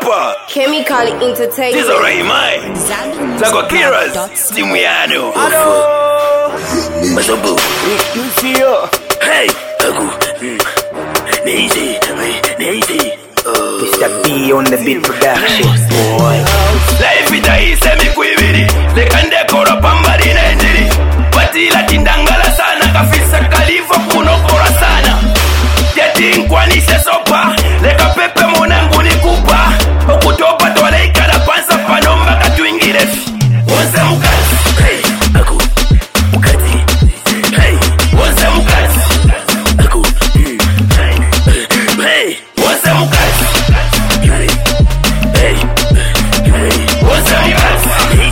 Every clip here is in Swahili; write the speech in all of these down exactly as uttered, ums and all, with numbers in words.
Papa Chemical Entertainment. This is already mine. Zago Kiras Timuano. Hello Mazobu. You see you. Hey Agu Neezy Neezy Mister B on the beat production. Boy Life ita isemi kuibiri Lekande kora pambari na injiri Batila tindangala sana Kafisa kalifa kunokora sana Jeti nkwanise sopa Leka pepe monangu ni kupa Okutopa toleika na pansa panomba katuingire Onse mukazi Hey Agu Mukati Hey Onse mukazi Agu Hey Hey Onse mukazi Hey Hey Onse mukazi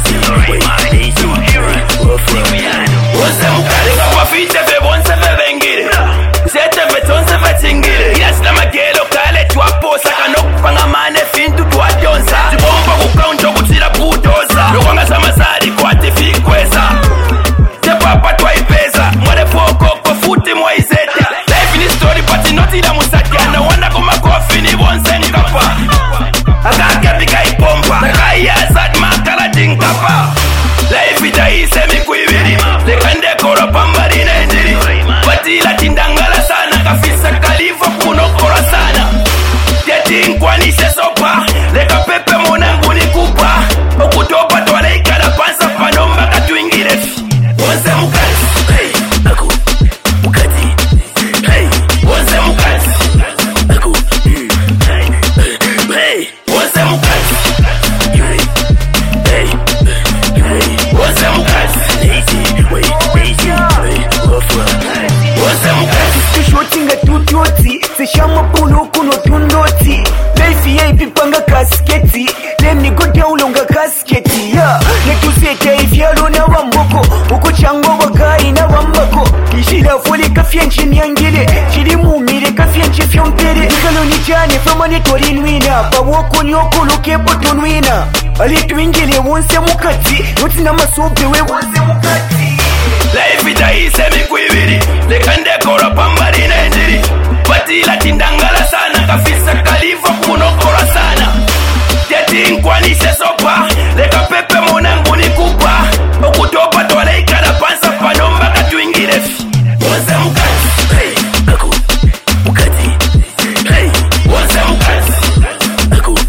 Onse mukazi Wafite fe bonse fe bengire Zete fe tonse fe tingire Yasna magelo kale tuaposa Kanokupanga mane fintu tuadionza Zibomba kukaunjo kutira budoza Lukwanga samazari kwa tifi kweza Zepapa twaipeza Mwale foko futi mwaizeta Life ni story pati noti la musaka Na wanda kumakofi ni bonse ni kapa Akake bika ipompa Nakaya zad makala tingkapa Life ita isemi kuibiri Lekande kora pambari na injiri Batila tindangala sana Kafisa kalifa kunokora sana Jeti nkwanise sopa Leka pepe monangu ni kupa Okutopa toleika na pansa panomba katuingire Onse mukazi Hey Agu Mukati Hey Onse mukazi Agu Hey Hey Onse mukazi Hey Hey Hey Onse mukazi Lazy Wait Lazy Wait Wafwa Onse mukazi Tushotinga tutoti Seshama puno kuno tundoti Life ya ipipanga kasketi Lemni gote ulonga kasketi Ya Netusete ifyalo na wamboko Uko chango wakai na wambako Kishila foli kafyenchi nyangile Chili mumire kafyenchi fyompere Nikalo ni jane fama netori nwina Pawoko nyoko lokepo tonwina Alitu ingile wonse mukati Noti na masobe we wonse mukati Life ita isemi kuibiri Lekande kora pambari na injiri Batila tindangala sana Kafisa kalifa kunokora sana Jeti nkwanise sopa Leka pepe monangu ni kupa Okutopa toleika na pansa panomba katuingire Onse mukazi Hey Agu Mukati Hey Onse mukazi Agu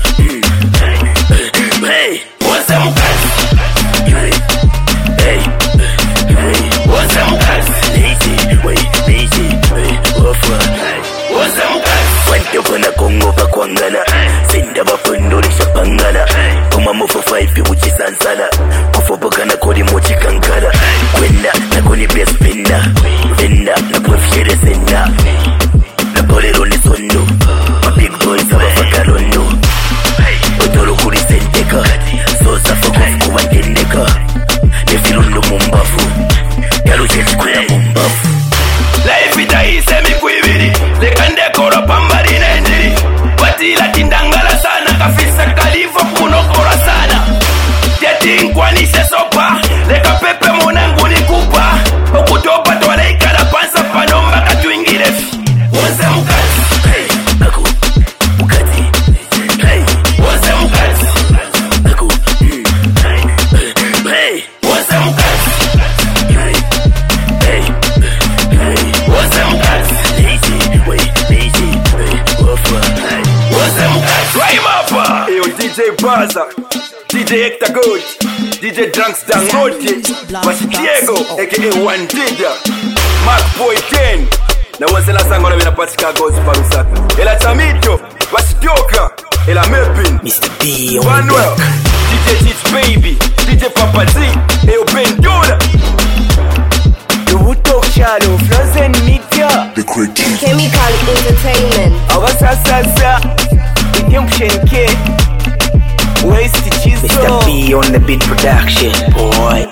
Hey Onse mukazi Hey Hey Onse mukazi Lazy Wait Lazy Wait Wafwa Onse mukazi Wante kona kongo pakwangana Senda bafundulisha pangana Kuma mufu five uchisansana Kufobokana kodi mochi kankana Kwenda na koni best pinda Venda na kwefyere senda Na polero ni sondo Ma big boys abafaka londo Otoro kuri senteka Sosa fokofu kuwa tendeka Nefilundo mumbafu Yaluche chikwela mumbafu Life ita isemi kuibiri Lekande kora pambari na injiri Batila tindangala sana Kafisa kalifa kunokora sana Jeti nkwanise sopa Leka pepe monangu ni kupa Okutopa toleika na pansa panomba katuingire Onse mukazi Hey Agu Mukati Hey Onse mukazi Agu Hey Hey Onse mukazi Hey Hey Hey Onse mukazi Lazy Wait Lazy Wait Wafwa Onse mukazi Rhyme up Yo, D J Baza, D J Hector Good, D J Drunks Dangote, Basi Diego, aka One Dida, Mark Boy ten, na wazela sango na vinapatika gozi parusaka. Ela Tamito, Basi Dioka, Ela Mepin, Mister B on the Manuel, D J Teach Baby, D J Papa Z, Eyo Bendola. The Woodtalk Shadow Frozen Media Chemical Entertainment. Awasasasa Redemption K Waste Mister Chizo B on the beat production. Boy